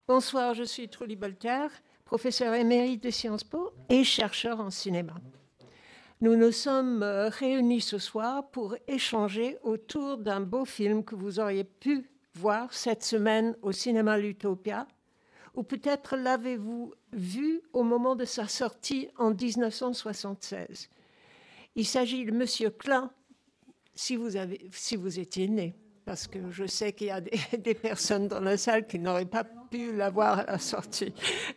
Bonsoir, je suis Trulli Bolter, professeure émérite de Sciences Po et chercheur en cinéma. Nous nous sommes réunis ce soir pour échanger autour d'un beau film que vous auriez pu voir cette semaine au cinéma L'Utopia, ou peut-être l'avez-vous vu au moment de sa sortie en 1976. Il s'agit de Monsieur Klein, si vous étiez né, parce que je sais qu'il y a des personnes dans la salle qui n'auraient pas pu la voir à la sortie.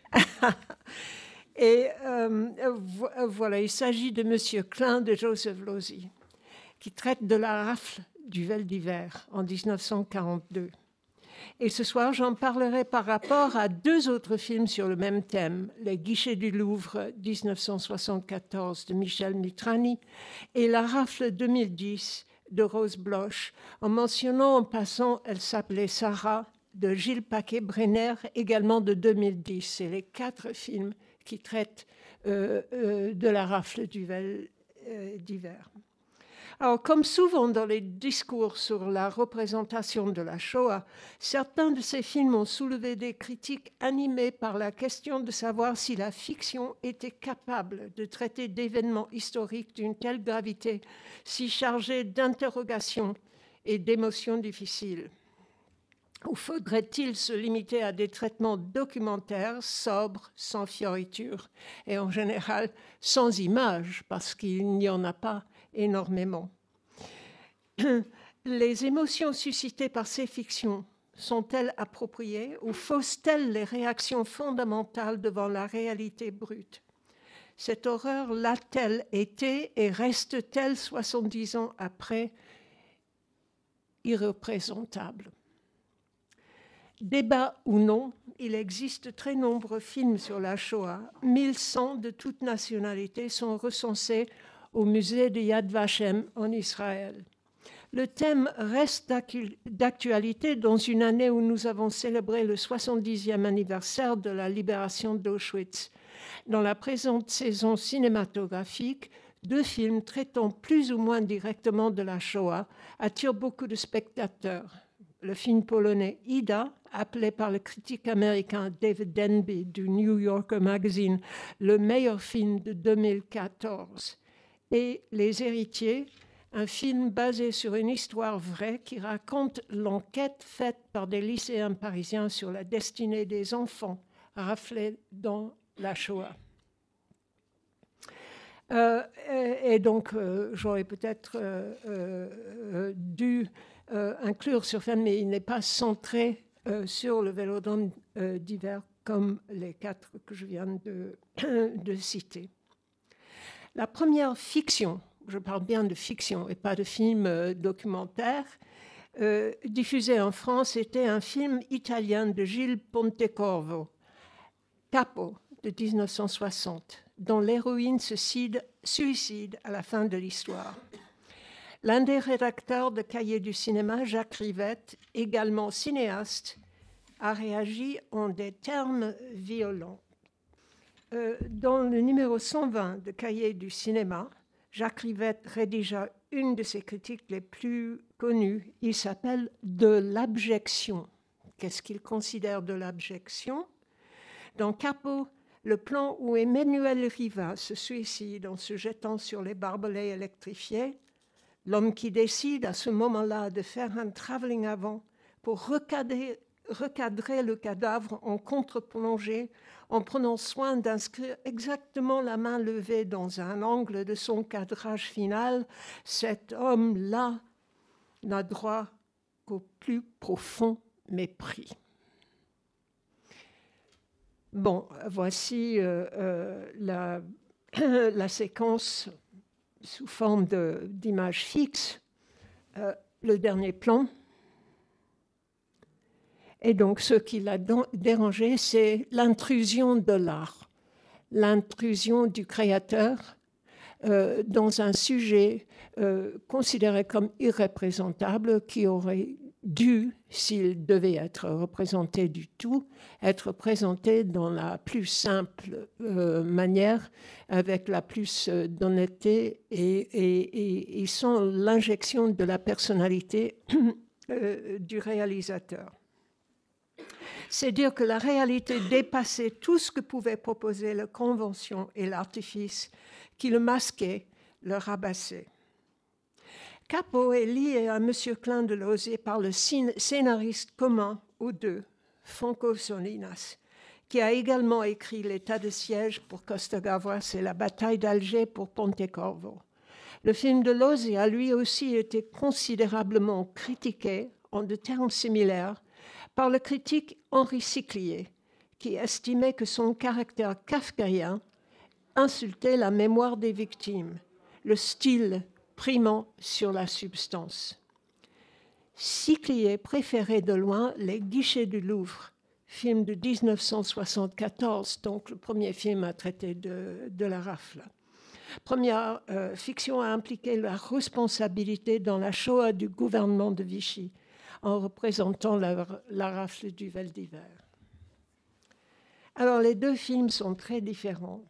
Et voilà, il s'agit de Monsieur Klein de Joseph Losey, qui traite de la rafle du Vel d'Hiver en 1942. Et ce soir, j'en parlerai par rapport à deux autres films sur le même thème, Les Guichets du Louvre 1974 de Michel Mitrani et La rafle 2010 de Rose Bloch, en mentionnant en passant Elle s'appelait Sarah de Gilles Paquet-Brenner, également de 2010. C'est les quatre films qui traitent de la rafle du Vel d'Hiver. Alors, comme souvent dans les discours sur la représentation de la Shoah, certains de ces films ont soulevé des critiques animées par la question de savoir si la fiction était capable de traiter d'événements historiques d'une telle gravité, si chargés d'interrogations et d'émotions difficiles. Ou faudrait-il se limiter à des traitements documentaires, sobres, sans fioritures, et en général sans images, parce qu'il n'y en a pas énormément. Les émotions suscitées par ces fictions sont-elles appropriées ou faussent-elles les réactions fondamentales devant la réalité brute? Cette horreur l'a-t-elle été et reste-t-elle 70 ans après irreprésentable? Débat ou non, il existe de très nombreux films sur la Shoah. 1100 de toutes nationalités sont recensés au musée de Yad Vashem en Israël. Le thème reste d'actualité dans une année où nous avons célébré le 70e anniversaire de la libération d'Auschwitz. Dans la présente saison cinématographique, deux films traitant plus ou moins directement de la Shoah attirent beaucoup de spectateurs. Le film polonais Ida, appelé par le critique américain David Denby du New Yorker Magazine le meilleur film de 2014, et Les Héritiers, un film basé sur une histoire vraie qui raconte l'enquête faite par des lycéens parisiens sur la destinée des enfants raflés dans la Shoah. Et donc, j'aurais peut-être dû inclure ce film, mais il n'est pas centré sur le Vélodrome d'hiver comme les quatre que je viens de citer. La première fiction, je parle bien de fiction et pas de film documentaire, diffusée en France, était un film italien de Gilles Pontecorvo, Capo, de 1960, dont l'héroïne se suicide à la fin de l'histoire. L'un des rédacteurs de Cahiers du cinéma, Jacques Rivette, également cinéaste, a réagi en des termes violents. Dans le numéro 120 de Cahiers du cinéma, Jacques Rivette rédigea une de ses critiques les plus connues. Il s'appelle « De l'abjection ». Qu'est-ce qu'il considère de l'abjection? Dans Capo, le plan où Emmanuel Riva se suicide en se jetant sur les barbelés électrifiés, l'homme qui décide à ce moment-là de faire un travelling avant pour recadrer le cadavre en contre-plongée, en prenant soin d'inscrire exactement la main levée dans un angle de son cadrage final, cet homme-là n'a droit qu'au plus profond mépris. Bon, voici la séquence sous forme d'image fixe, le dernier plan. Et donc, ce qui l'a dérangé, c'est l'intrusion de l'art, l'intrusion du créateur dans un sujet considéré comme irreprésentable qui aurait dû, s'il devait être représenté du tout, être présenté dans la plus simple manière, avec la plus d'honnêteté et sans l'injection de la personnalité du réalisateur. C'est dire que la réalité dépassait tout ce que pouvaient proposer la convention et l'artifice qui le masquaient, le rabassaient. Cappo est lié à M. Klein de Lauzet par le scénariste commun aux deux, Franco Solinas, qui a également écrit L'état de siège pour Costa Gavras et La bataille d'Alger pour Pontecorvo. Le film de Lauzet a lui aussi été considérablement critiqué, en de termes similaires, par le critique Henri Siclier, qui estimait que son caractère kafkaïen insultait la mémoire des victimes, le style primant sur la substance. Siclier préférait de loin Les Guichets du Louvre, film de 1974, donc le premier film à traiter de la rafle. Première fiction à impliquer la responsabilité dans la Shoah du gouvernement de Vichy, en représentant la rafle du Vel d'Hiver. Alors, les deux films sont très différents.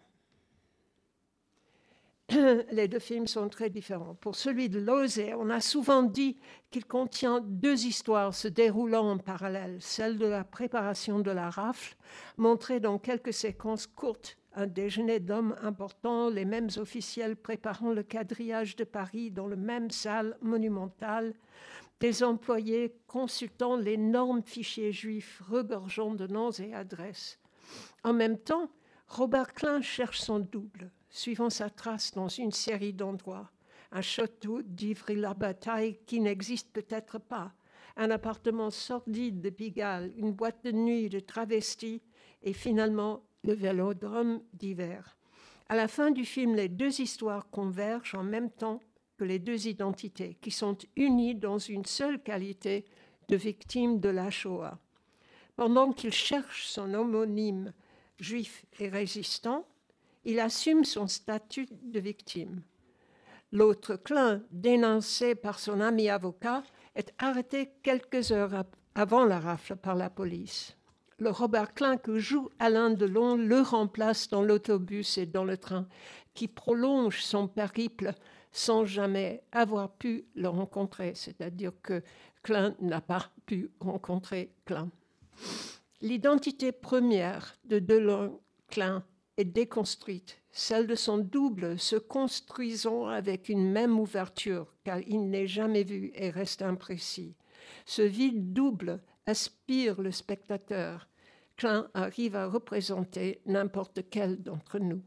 Les deux films sont très différents. Pour celui de Lauzet, on a souvent dit qu'il contient deux histoires se déroulant en parallèle. Celle de la préparation de la rafle, montrée dans quelques séquences courtes, un déjeuner d'hommes importants, les mêmes officiels préparant le quadrillage de Paris dans la même salle monumentale, des employés consultant l'énorme fichier juif regorgeant de noms et adresses. En même temps, Robert Klein cherche son double, suivant sa trace dans une série d'endroits. Un château d'Ivry-la-Bataille qui n'existe peut-être pas, un appartement sordide de Pigalle, une boîte de nuit de travestis et finalement le vélodrome d'hiver. À la fin du film, les deux histoires convergent en même temps que les deux identités, qui sont unies dans une seule qualité de victime de la Shoah. Pendant qu'il cherche son homonyme juif et résistant, il assume son statut de victime. L'autre Klein, dénoncé par son ami avocat, est arrêté quelques heures avant la rafle par la police. Le Robert Klein que joue Alain Delon le remplace dans l'autobus et dans le train, qui prolonge son périple sans jamais avoir pu le rencontrer, c'est-à-dire que Klein n'a pas pu rencontrer Klein. L'identité première de Delon-Klein est déconstruite, celle de son double se construisant avec une même ouverture, car il n'est jamais vu et reste imprécis. Ce vide double aspire le spectateur. Klein arrive à représenter n'importe quel d'entre nous.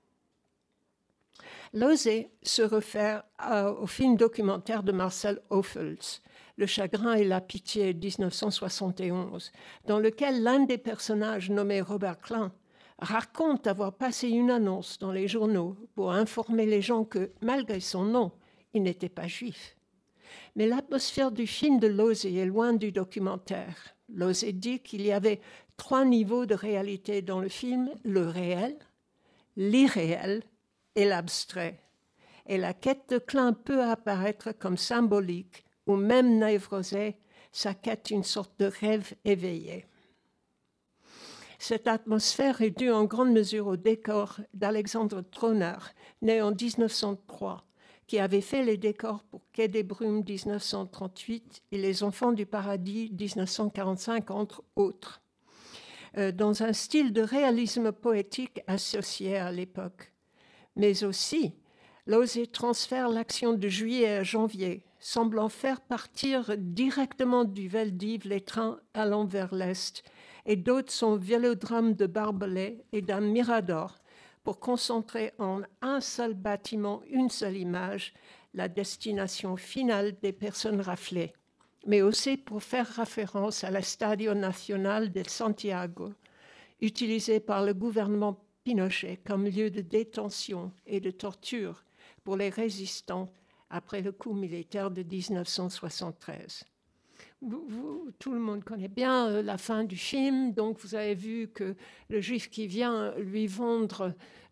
Lauzet se réfère au film documentaire de Marcel Ophüls, Le chagrin et la pitié, 1971, dans lequel l'un des personnages nommé Robert Klein raconte avoir passé une annonce dans les journaux pour informer les gens que, malgré son nom, il n'était pas juif. Mais l'atmosphère du film de Lauzet est loin du documentaire. Lauzet dit qu'il y avait 3 niveaux de réalité dans le film, le réel, l'irréel et l'abstrait. Et la quête de Klein peut apparaître comme symbolique, ou même névrosée, sa quête une sorte de rêve éveillé. Cette atmosphère est due en grande mesure au décor d'Alexandre Troner, né en 1903, qui avait fait les décors pour Quai des Brumes 1938 et Les Enfants du Paradis 1945, entre autres, dans un style de réalisme poétique associé à l'époque. Mais aussi, Lauzet transfère l'action de juillet à janvier, semblant faire partir directement du Veldiv les trains allant vers l'Est, et d'autres son vélodrome de barbelés et d'un mirador, pour concentrer en un seul bâtiment, une seule image, la destination finale des personnes raflées, mais aussi pour faire référence à l'Estadio Nacional de Santiago, utilisé par le gouvernement Pinochet comme lieu de détention et de torture pour les résistants après le coup militaire de 1973. Tout le monde connaît bien la fin du film, donc vous avez vu que le juif qui vient lui vendre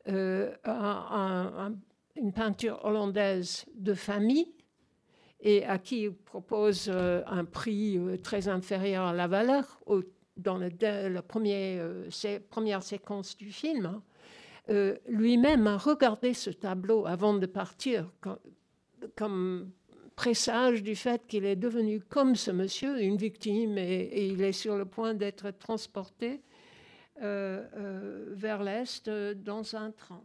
une peinture hollandaise de famille et à qui il propose un prix très inférieur à la valeur dans la première séquence du film, lui-même a regardé ce tableau avant de partir comme présage du fait qu'il est devenu comme ce monsieur, une victime, et il est sur le point d'être transporté vers l'Est dans un train.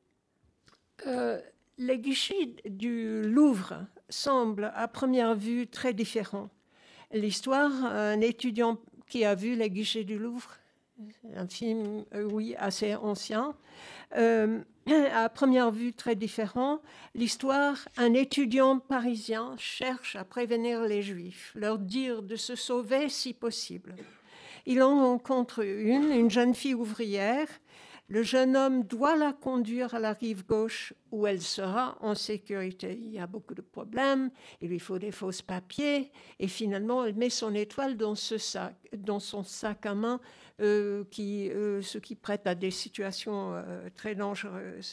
Les guichets du Louvre semblent à première vue très différents. L'histoire, un étudiant qui a vu les guichets du Louvre, un film, oui, assez ancien, à première vue très différent. L'histoire, un étudiant parisien cherche à prévenir les Juifs, leur dire de se sauver si possible. Il en rencontre une jeune fille ouvrière. Le jeune homme doit la conduire à la rive gauche où elle sera en sécurité. Il y a beaucoup de problèmes, il lui faut des faux papiers et finalement elle met son étoile dans son sac à main, ce qui prête à des situations très dangereuses.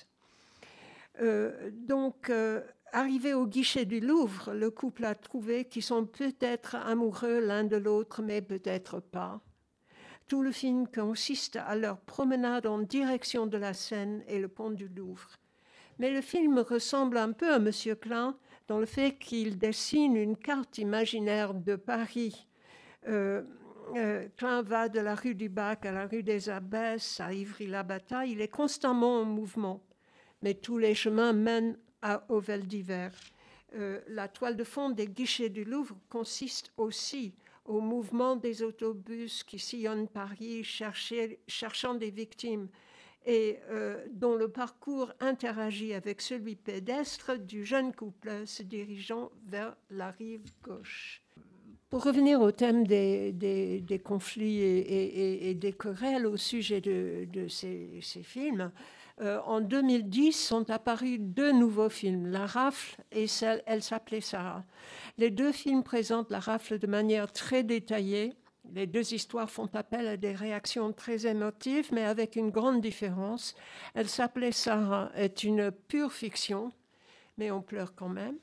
Arrivé au guichet du Louvre, le couple a trouvé qu'ils sont peut-être amoureux l'un de l'autre, mais peut-être pas. Tout le film consiste à leur promenade en direction de la Seine et le pont du Louvre. Mais le film ressemble un peu à M. Klein dans le fait qu'il dessine une carte imaginaire de Paris. Klein va de la rue du Bac à la rue des Abbesses, à Ivry-la-Bataille. Il est constamment en mouvement, mais tous les chemins mènent au Vel d'Hiver. La toile de fond des guichets du Louvre consiste aussi au mouvement des autobus qui sillonnent Paris cherchant des victimes et dont le parcours interagit avec celui pédestre du jeune couple se dirigeant vers la rive gauche. Pour revenir au thème des conflits et des querelles au sujet de ces films, en 2010 sont apparus 2 nouveaux films, La Rafle et Elle s'appelait Sarah. Les 2 films présentent la rafle de manière très détaillée. Les 2 histoires font appel à des réactions très émotives, mais avec une grande différence. Elle s'appelait Sarah est une pure fiction, mais on pleure quand même.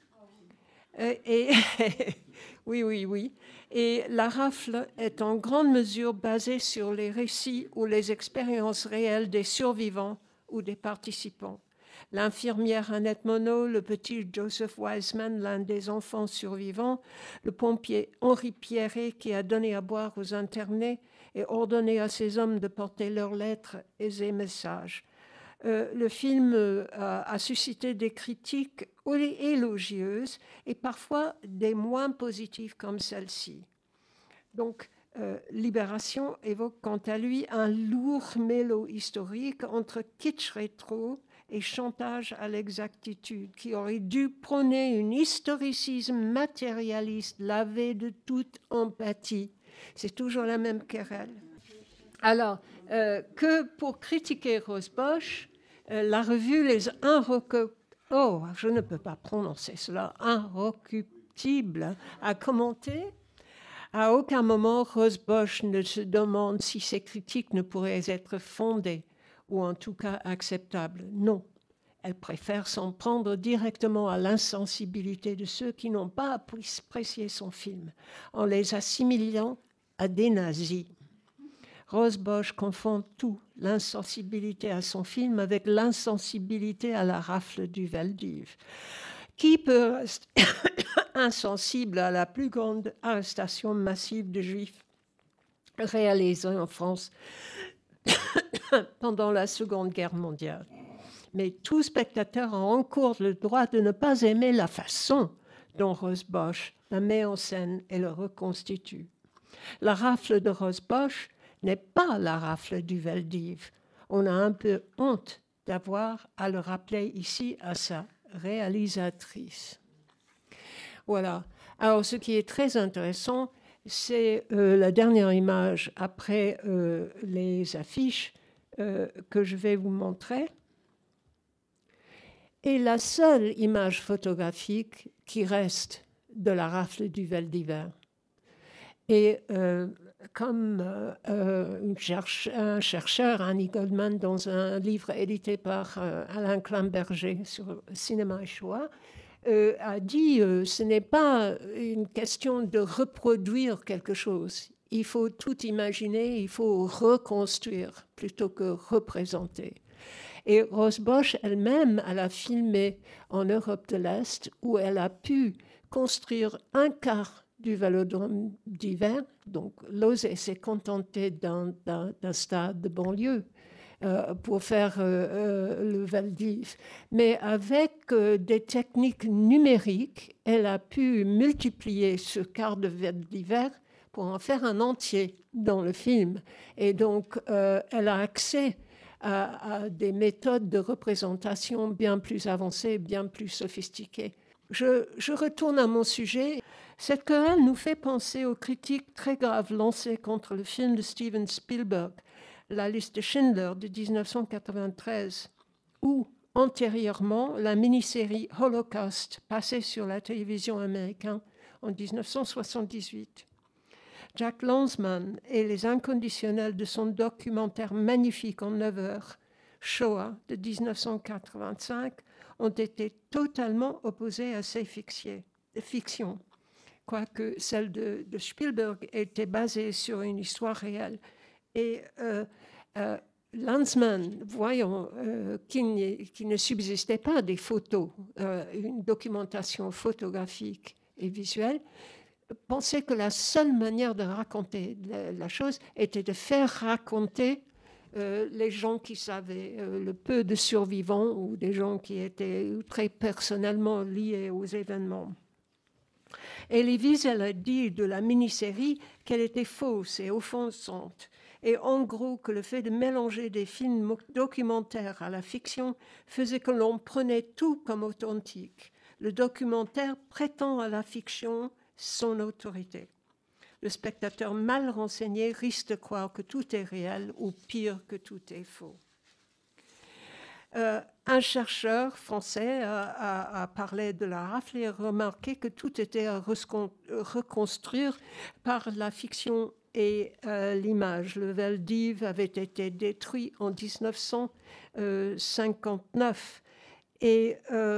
Oui. Et La Rafle est en grande mesure basée sur les récits ou les expériences réelles des survivants ou des participants. L'infirmière Annette Monod, le petit Joseph Wiseman, l'un des enfants survivants, le pompier Henri Pierret qui a donné à boire aux internés et ordonné à ses hommes de porter leurs lettres et ses messages. Le film a suscité des critiques élogieuses et parfois des moins positives comme celle-ci. Donc, Libération évoque quant à lui un lourd mélo historique entre kitsch rétro et chantage à l'exactitude, qui aurait dû prôner un historicisme matérialiste lavé de toute empathie. C'est toujours la même querelle. Alors, que pour critiquer Rose Bosch, la revue Les je ne peux pas prononcer cela, Inrecuptibles a commenté: à aucun moment Rose Bosch ne se demande si ces critiques ne pourraient être fondées ou en tout cas acceptables. Non, elle préfère s'en prendre directement à l'insensibilité de ceux qui n'ont pas apprécié son film, en les assimilant à des nazis. Rose Bosch confond tout, l'insensibilité à son film avec l'insensibilité à la rafle du Vel d'Hiver. Qui peut rester insensible à la plus grande arrestation massive de Juifs réalisée en France pendant la Seconde Guerre mondiale? Mais tout spectateur a encore le droit de ne pas aimer la façon dont Rose Bosch la met en scène et le reconstitue. La rafle de Rose Bosch n'est pas la rafle du Vel d'Hiver. On a un peu honte d'avoir à le rappeler ici à sa réalisatrice. Voilà. Alors, ce qui est très intéressant, c'est la dernière image après les affiches que je vais vous montrer. Et la seule image photographique qui reste de la rafle du Vel d'Hiver. Et comme un chercheur, Annie Goldman, dans un livre édité par Alain Klamberger sur Cinéma et Shoah, a dit ce n'est pas une question de reproduire quelque chose. Il faut tout imaginer, il faut reconstruire plutôt que représenter. Et Rose Bosch elle-même, elle a filmé en Europe de l'Est où elle a pu construire un quart du vélodrome d'hiver. Donc, Lausée s'est contenté d'un stade de banlieue pour faire le Vel d'Hiv. Mais avec des techniques numériques, elle a pu multiplier ce quart de Vel d'hiver pour en faire un entier dans le film. Et donc, elle a accès à des méthodes de représentation bien plus avancées, bien plus sophistiquées. Je retourne à mon sujet. Cette querelle nous fait penser aux critiques très graves lancées contre le film de Steven Spielberg, La liste de Schindler de 1993, ou antérieurement la mini-série Holocaust, passée sur la télévision américaine en 1978. Jack Lanzmann et les inconditionnels de son documentaire magnifique en 9 heures, Shoah de 1985, ont été totalement opposés à ces fictions, quoique celle de Spielberg était basée sur une histoire réelle. Et Lanzmann, voyant qu'il ne subsistait pas des photos, une documentation photographique et visuelle, pensait que la seule manière de raconter la chose était de faire raconter les gens qui savaient, le peu de survivants ou des gens qui étaient très personnellement liés aux événements. Elie Wiesel a dit de la mini-série qu'elle était fausse et offensante, et en gros que le fait de mélanger des films documentaires à la fiction faisait que l'on prenait tout comme authentique. Le documentaire prétend à la fiction son autorité. Le spectateur mal renseigné risque de croire que tout est réel ou pire que tout est faux. Un chercheur français a parlé de la rafle et a remarqué que tout était à reconstruire par la fiction et l'image. Le Vel d'Hiv avait été détruit en 1959 et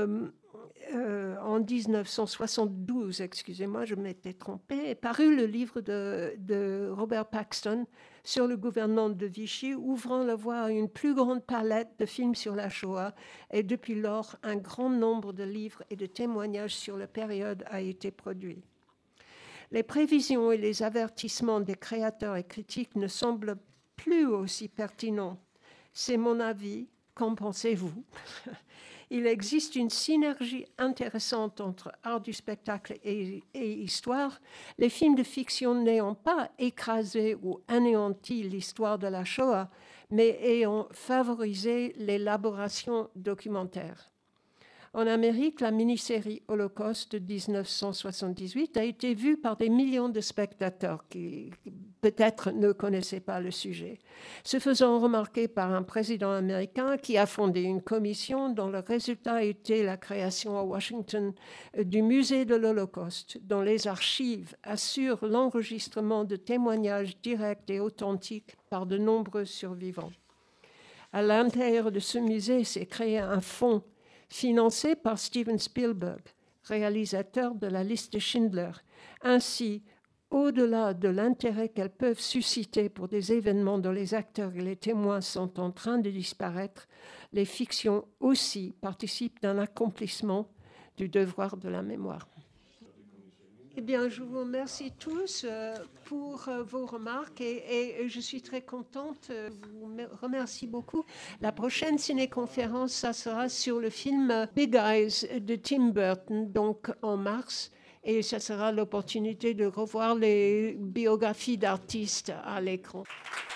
en 1972, excusez-moi, je m'étais trompée, est paru le livre de Robert Paxton sur le gouvernement de Vichy, ouvrant la voie à une plus grande palette de films sur la Shoah. Et depuis lors, un grand nombre de livres et de témoignages sur la période a été produit. Les prévisions et les avertissements des créateurs et critiques ne semblent plus aussi pertinents. C'est mon avis. Qu'en pensez-vous ? Il existe une synergie intéressante entre art du spectacle et histoire. Les films de fiction n'ayant pas écrasé ou anéanti l'histoire de la Shoah, mais ayant favorisé l'élaboration documentaire. En Amérique, la mini-série Holocauste de 1978 a été vue par des millions de spectateurs qui peut-être ne connaissaient pas le sujet, se faisant remarquer par un président américain qui a fondé une commission dont le résultat était la création à Washington du musée de l'Holocauste, dont les archives assurent l'enregistrement de témoignages directs et authentiques par de nombreux survivants. À l'intérieur de ce musée s'est créé un fonds financé par Steven Spielberg, réalisateur de La liste de Schindler. Ainsi, au-delà de l'intérêt qu'elles peuvent susciter pour des événements dont les acteurs et les témoins sont en train de disparaître, les fictions aussi participent d'un accomplissement du devoir de la mémoire. Eh bien, je vous remercie tous pour vos remarques et je suis très contente. Je vous remercie beaucoup. La prochaine ciné-conférence, ça sera sur le film Big Eyes de Tim Burton, donc en mars. Et ça sera l'opportunité de revoir les biographies d'artistes à l'écran.